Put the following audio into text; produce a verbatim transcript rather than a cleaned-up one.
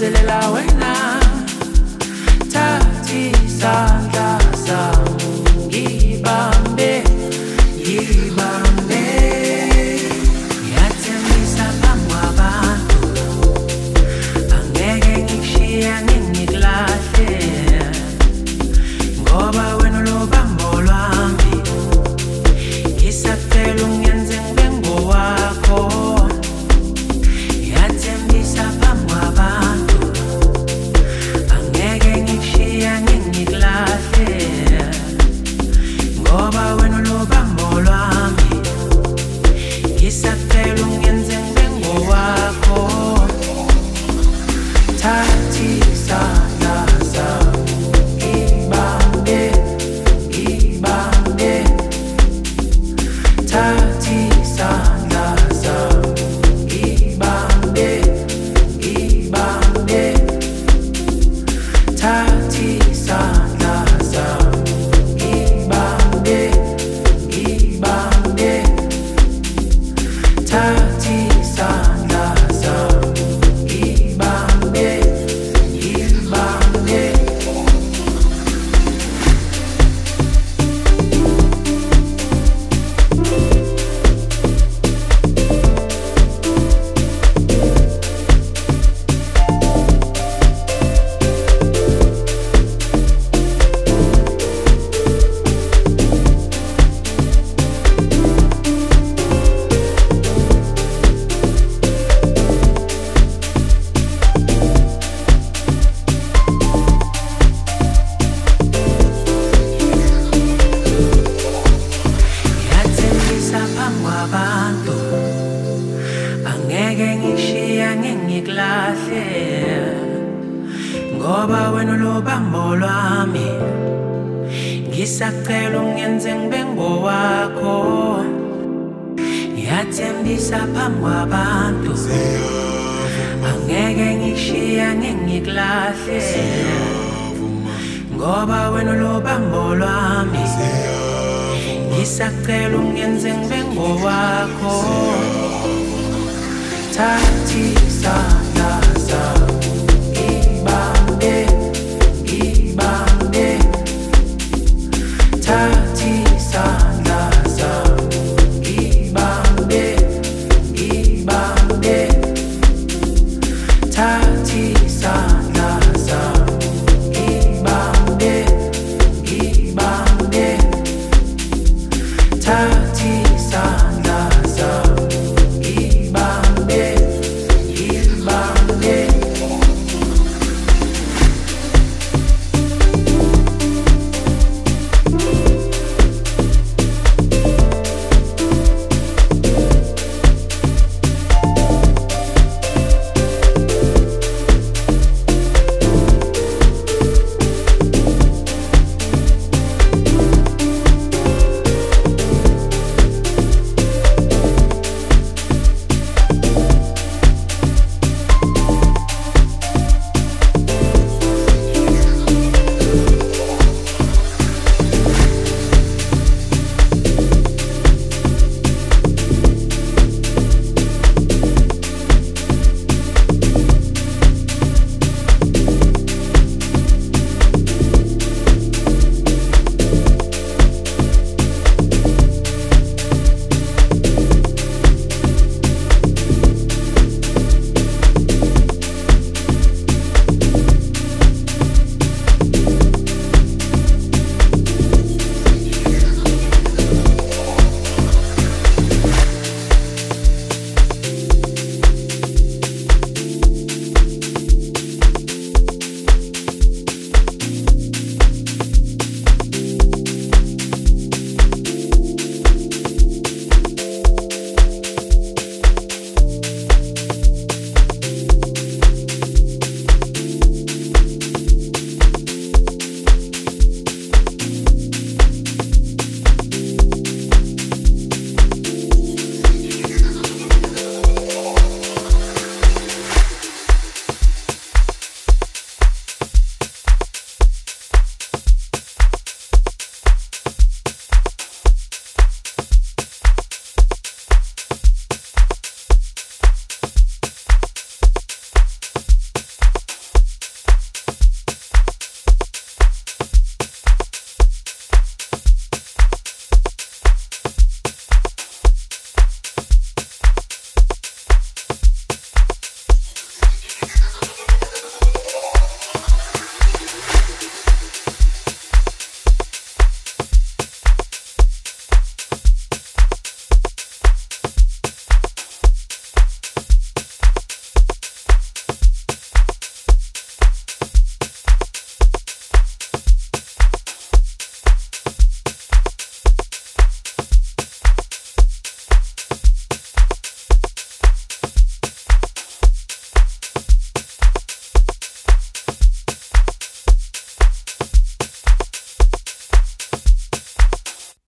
ngilangazelela wena, thathi isandla sami ngibambe, ngibambe. Ngiyathembisa phambi kwabantu, angeke ngikushiya ngingikulahle, ngoba wena ulobambo lwami. Ngisacela ungenze ngibe ngowakho. Ngiyathembisa phambi kwabantu, angeke ngikushiya ngingikulahle, ngoba wena ulobambo lwami. Ngisacela ungenze ngibe ngowakho. Thathi isandla sami ngibambe, ngibambe. Thathi isandla sami ngibambe, ngibambe. Thathi isandla sami ngibambe, ngibambe. Thathi isandla sami ngibambe, ngibambe. Ngiyathembisa phambi kwabantu, angeke ngikushiya ngingikulahle, ngoba wena ulobambo lwami. Ngisacela ungenze ngibe ngowakho. Ngiyathembisa phambi kwabantu, angeke ngikushiya ngingikulahle, ngoba wena ulobambo lwami. Ngisacela ungenze ngibe ngowakho. Thathi isandla